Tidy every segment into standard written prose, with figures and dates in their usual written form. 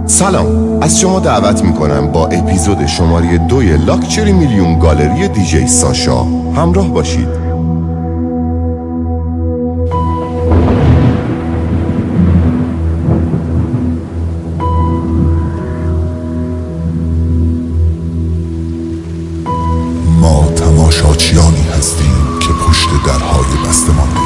سلام، از شما دعوت میکنم با اپیزود شماره 2 لاکچری میلیون گالری دیجی ساشا همراه باشید. ما تماشاچیانی هستیم که پشت درهای بسته مانده.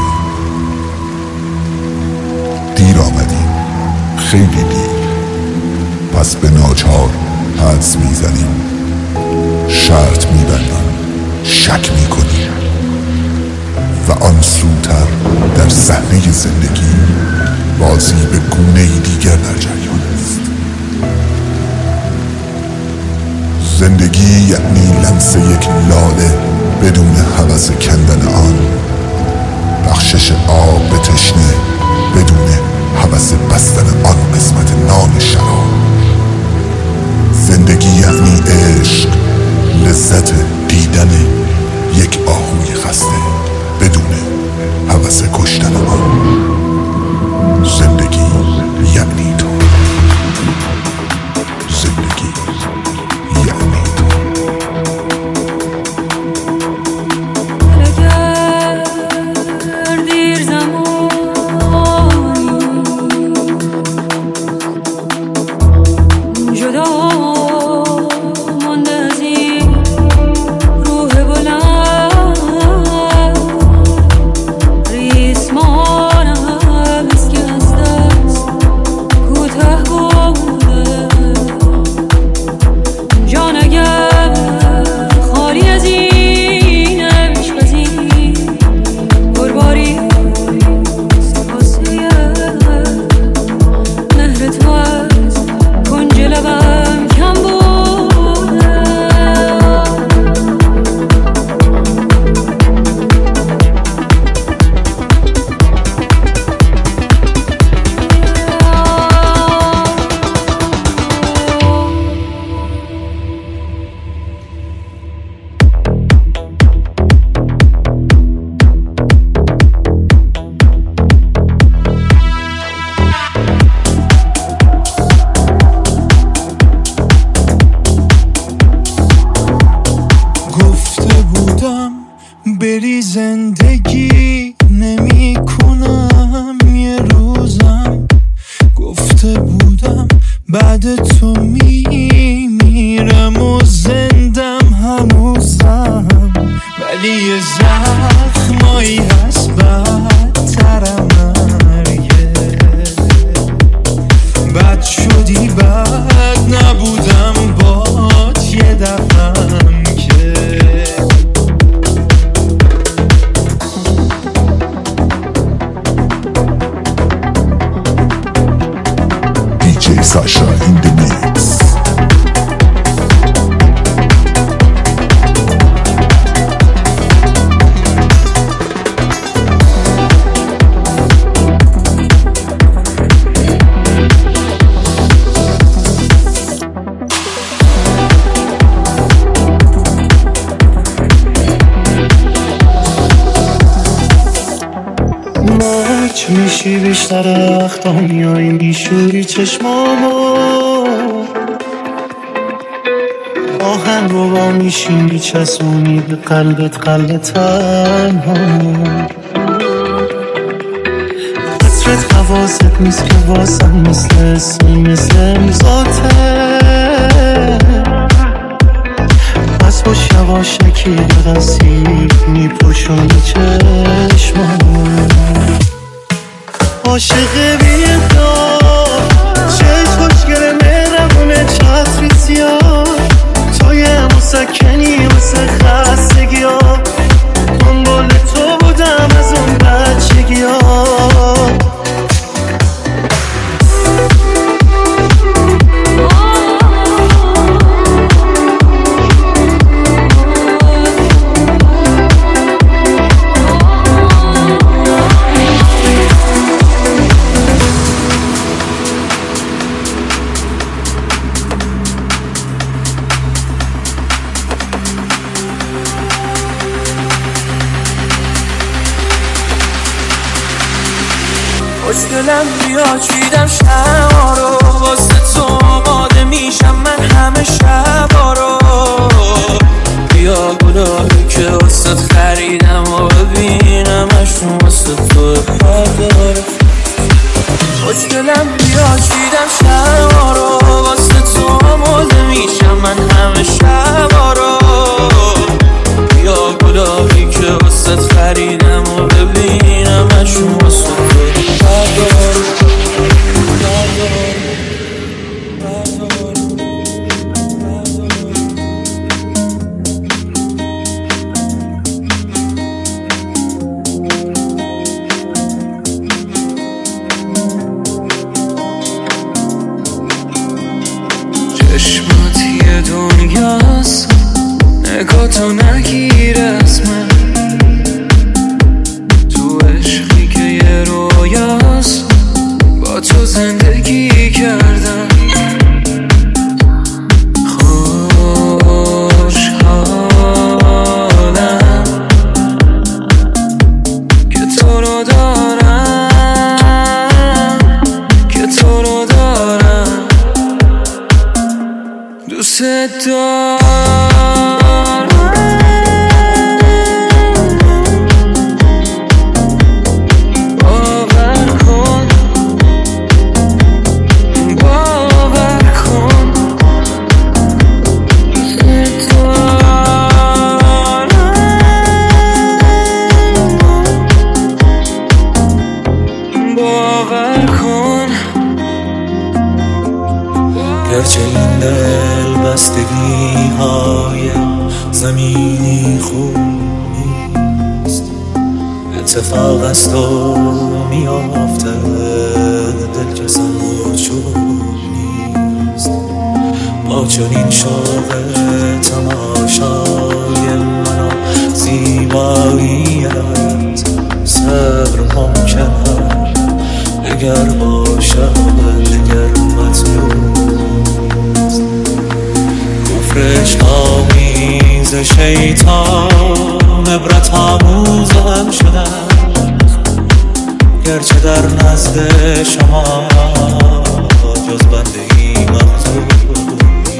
دیر آمدیم، خیلی دیر. پس به ناچار حدس میزنیم، شرط میبندیم، شک میکنیم و آن سوتر در صحنه زندگی بازی به گونه دیگر در جریان است. زندگی یعنی لمس یک لاله بدون هوس کندن آن، بخشش آب به تشنه بدون هوس بستن آن قسمت نان شراب. زندگی یعنی عشق، لذت دیدن یک آهوی خسته بدون هوس کشتن آن. زندگی یعنی تو، زندگی یعنی تو. اگر دیر زمانی جدا مانده از این روح بلند، ریسمانم از که از دست کوته بوده. جان اگر خالی از این عشق، از این برباری سپاسیه مهر تو از کنج لبم کم بوده. گفته بودم بری زندگی نمی کنم یه روزم. گفته بودم بعد تو میمیرم و زندم هنوزم. ولی یه زخمایی هست بدترم مرگه. بد شدی بد نبودم بات یه دفعم که DJ Sasha in the mix. مرچ میشی بیشتر وقتا میای میشوری چشمامو. آهن رو با میشی میچسونی به قلب تنها. قطرت حواست نیست که واسم مثل امضاته. پس باش یواشکی رسید میپوشونی چشمامو. عاشق بی‌ادعا چشم خوشگل مهربونه چتری سیاه. تو یه مسکنی واسه خستگی ها. دنبال تو بودم از اون بچگی ها. خوشگلم بیا چیدم شما رو. واسه تو آماده میشم من همه شبا رو. بیا گلایی که واسه خریدم و ببینمشون واسه تو پرداره. خوشگلم بیا چیدم شبا رو واسه تو آماده میشم من همه شبا رو. بیا گلایی که واسه خریدم و ببینمشون واسه تو پرداره. چشمات یه دنیاست نگاه تو نگیر از من. تو عشقی که یه رویاست با تو زندگی کردم. خوشحالم که تو رو دارم، که تو رو دارم، دوست دارم. گرچه این دل بستگی های زمینی خوب نیست، اتفاق است و میافته دل که سرچوب نیست. با چنین شوق تماشای من و زیباییت صبر ممکن اگر باشد اگر مطلوب کفرش آمیز شیطان عبرت آموزم شدم. گرچه در نزد شما جز بندگی مخصوص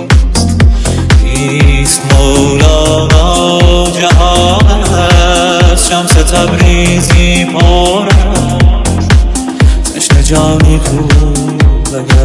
نیست. مولانا جهان است شمس تبریزی پر است تشنه جانی کو اگر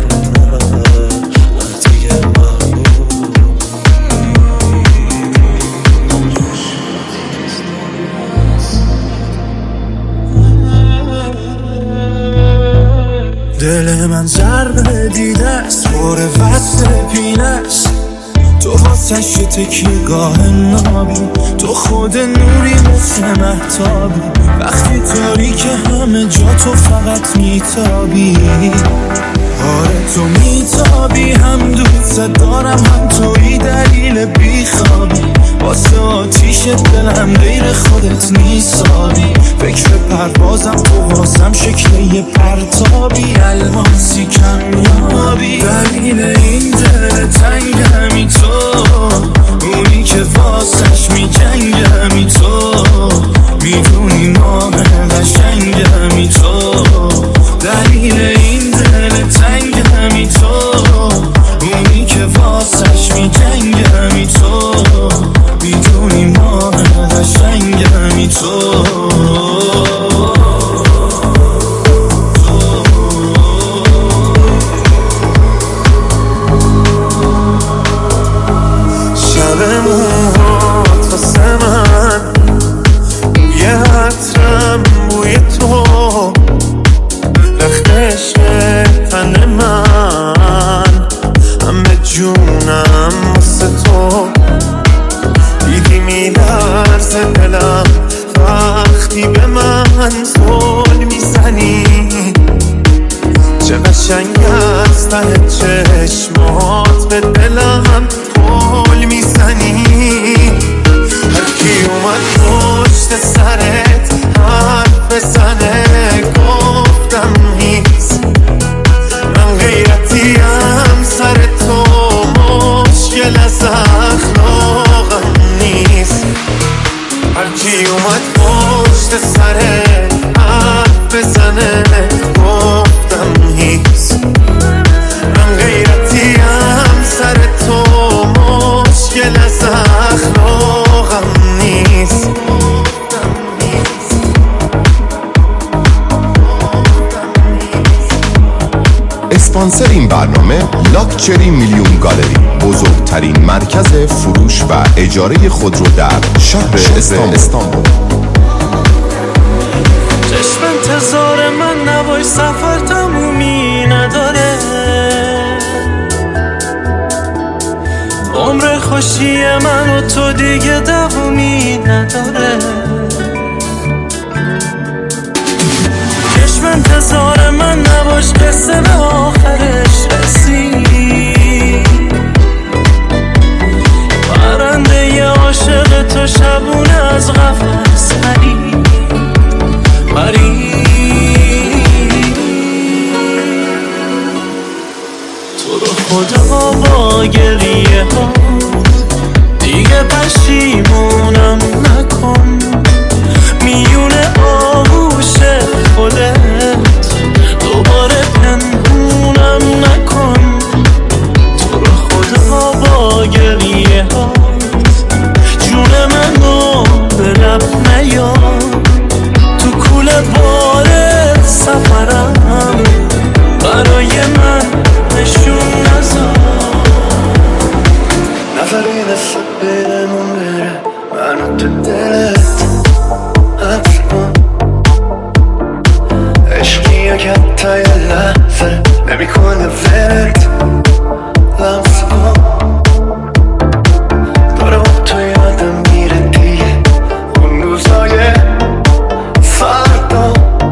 دل من ضربه دیده است پر وصل پینه است. تو واسش تکیه‌گاه نابی، تو خود نوری مثل مهتابی. وقتی تاریک همه جا تو فقط میتابی. آره تو میتابی، هم دوست دارم هم توی دلیل بیخوابی. واسه آتیش دلم غیر خودت نیسابی. فکر پروازم تو واسم شکل یه پرتابی. الماسی کمیابی دلیل این دل تنگمی تو، اونی که واسش میجنگمی تو. میدونی ماه قشنگمی تو، دلیل این دل تنگمی تو. اونی که واسش میجنگمی تو، میدونی ماه قشنگمی تو. چشمات به دلم پل میزنی. هرکی اومد پشت سرت حرف بزنه گفتم نیست. من غیرتیم سر تو مشکل از اخلاقم نیست. هرکی اومد پشت سرت حرف بزنه گفتم نیست. من اسپانسر این برنامه لاکچری میلیون گالری، بزرگترین مرکز فروش و اجاره خودرو در شهر استانبول. چشم انتظار من نوای سفر تمومی نداره، عمر خوشی من و تو دیگه دوامی نداره. چشم انتظار من نباش، قصه به آخرش رسید. پرنده ی عاشق تو شبونه از قفس پرید. تو رو خدا با گریه ها دیگه پشیمونم نکن، میونه آغوش خودت دوباره پنهونم نکن. تو رو خدا با گریه ها جون منو به لب نیار، تو کوله بار سفرم برای من نشون نذار. نفری دست بیرمون بره منو تو دلت حبس کن، عشقی که حتی یه لحظه نمیکنه ورد لمس کن. داره تو یادم میره دیگه اون روزای فردا،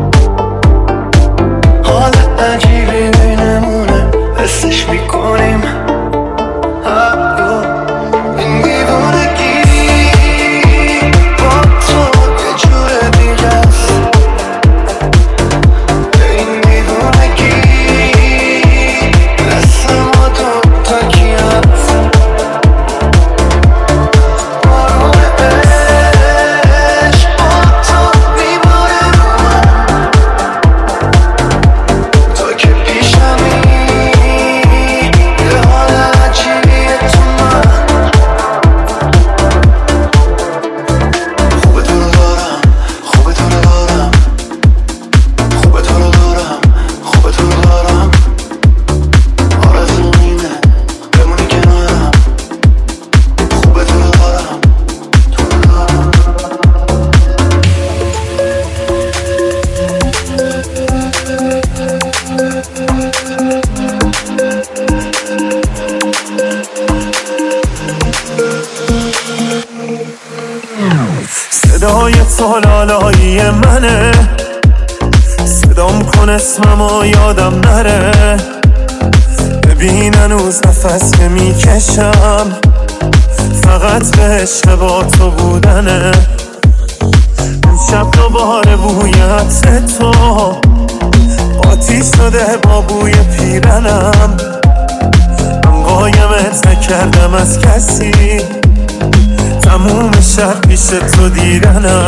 حال عجیبی بینمونه حسش میکنیم حقا. این دیوانگی با تو یه جور دیگه است، این دیوانگی دست ما دوتا کی هست. بارون عشق با تو میباره رو من، تو که پیشمی یه حال عجیبیه تو من. خوبه تو رو دارم، خوبه تو رو دارم، خوبه تو رو دارم، خوبه تو رو دارم. آرزوم اینه بمونی کنارم، خوبه تو رو دارم، تو رو دارم. صدای تو لالایی منه، صدام کن اسممو یادم نره. ببین هنوز نفس که میکشم فقط به عشق با تو بودنه. اون شب دوباره بویت تو آتیش شده با بوی پیرنم. من قایمت نکردم از کسی، تموم شب پیش تو دیدنم.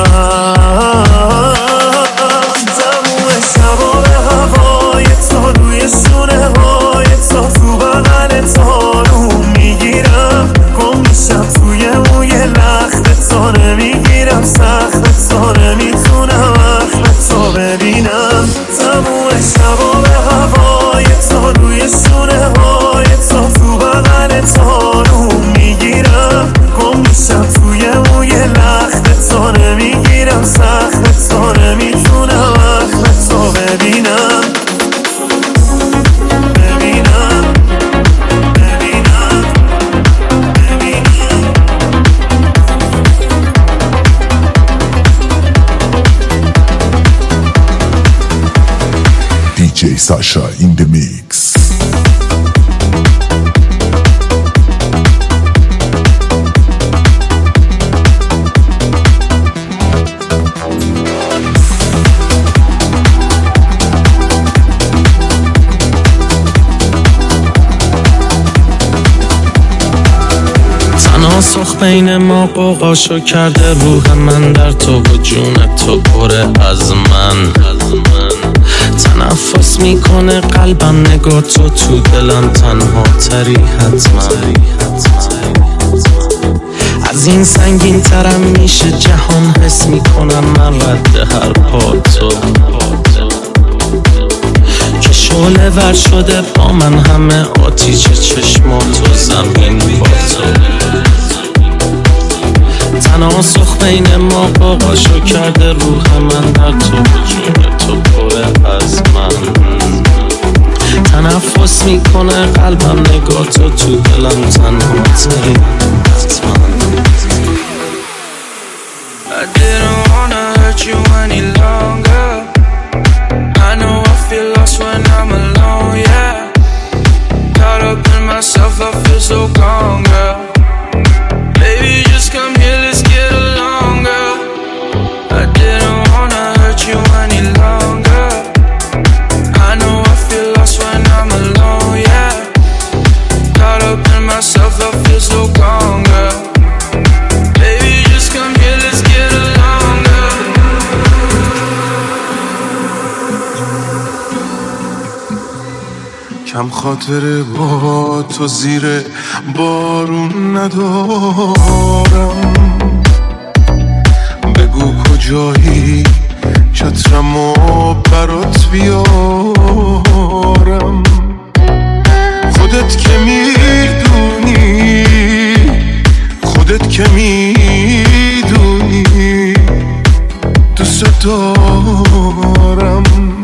تموم شبا به هوای تو روی شونه های تو بغل تارو میگیرم. گم میشم توی موی لخت تو نمیگیرم، سخت تو نمیتونم اخت تو ببینم. تموم شبا به هوای تو روی شونه های تو بغل تارو میگیرم. گم میشم توی موی لخت تو نمیگیرم، سخت تو نمیتونم اخت تو ببینم. DJ Sasha in the mix. تناسخ بین ما قوقاشو کرده، روح من در تو و جون تو پره از من. تنفس میکنه قلبم، نگاه تو دلم تنها تری حتما. از این سنگین ترم میشه جهان، حس میکنم من رد هر پا تو. که شعله لاله ور شده با من همه آتیش چشمات و زمین با تو تناسخ بین ما قاقاشو کرده روح من در تو جون تو پر از من تنفس میکنه قلبم نگاه تو دلم تنها تایی I didn't wanna hurt you any longer I know I feel lost when I'm alone, yeah Caught up in myself, I feel so gone, girl Baby, just come here, let's get along, girl I didn't wanna hurt you any longer I know I feel lost when I'm alone, yeah Caught up in myself, I feel so gone, girl Baby, just come here, let's get along, girl کم خاطره با تو زیر بارون ندارم بگو کجایی چترمو برات بیارم خودت که میدونی دوست دارم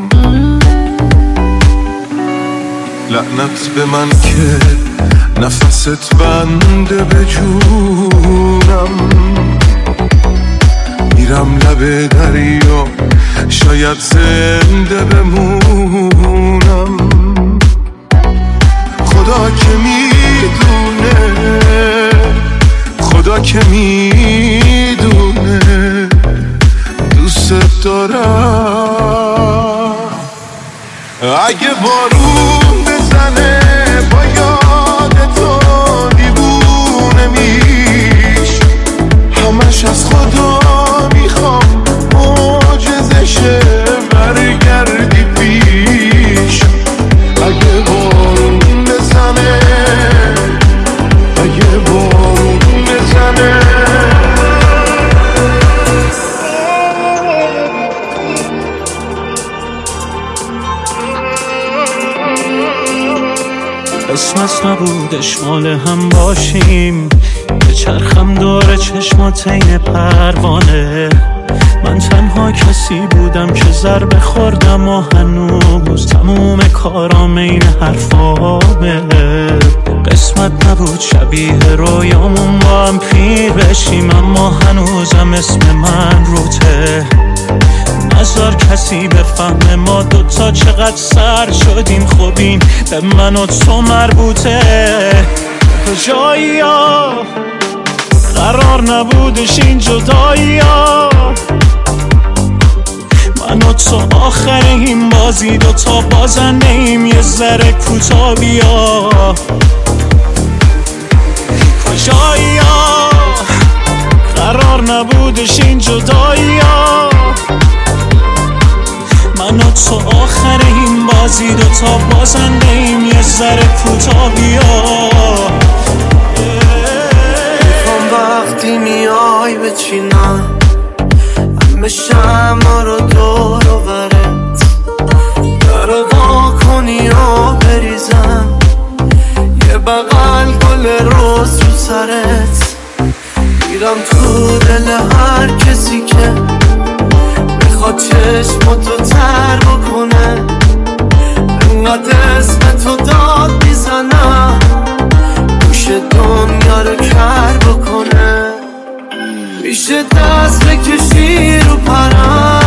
لعنت به من که نفست بنده به جونم میرم لب دریا شاید زنده بمونم خدا که میدونه دوست دارم اگه بارون بزنه با یاد تو دیوونه میش همش از خدا میخوام معجزشه برگردی پیش اگه بارون بزنه قسمت نبودش مال هم باشیم به چرخم داره چشمات این پروانه من تنها کسی بودم که ضربه خوردم و هنوز تموم کارام این حرفامه قسمت نبود شبیه رویامون با هم پیر بشیم اما هنوزم اسم من روته نذار کسی بفهمه ما دوتا چقدر سر شدیم خب این به من و تو مربوطه جایی ها قرار نبودش این جدایی ها من و تو آخر این بازی دوتا بازنده ایم یه ذره کوتا بیا کجایی ها قرار نبودش این جدایی ها من و تو آخر این بازی دوتا بازنده ایم یه ذره کوتا بیا میخوام وقتی میای بچینم همه شمع رو دور و برت درو با کنی و بریزم یه بغل گل روز رو سرت میرم تو دل هر کسی که میخواد چشماتو تر بکنه انقدر اسم تو داد میزنم گوش دنیا رو کر بکنه میشه دست بکشی رو پرم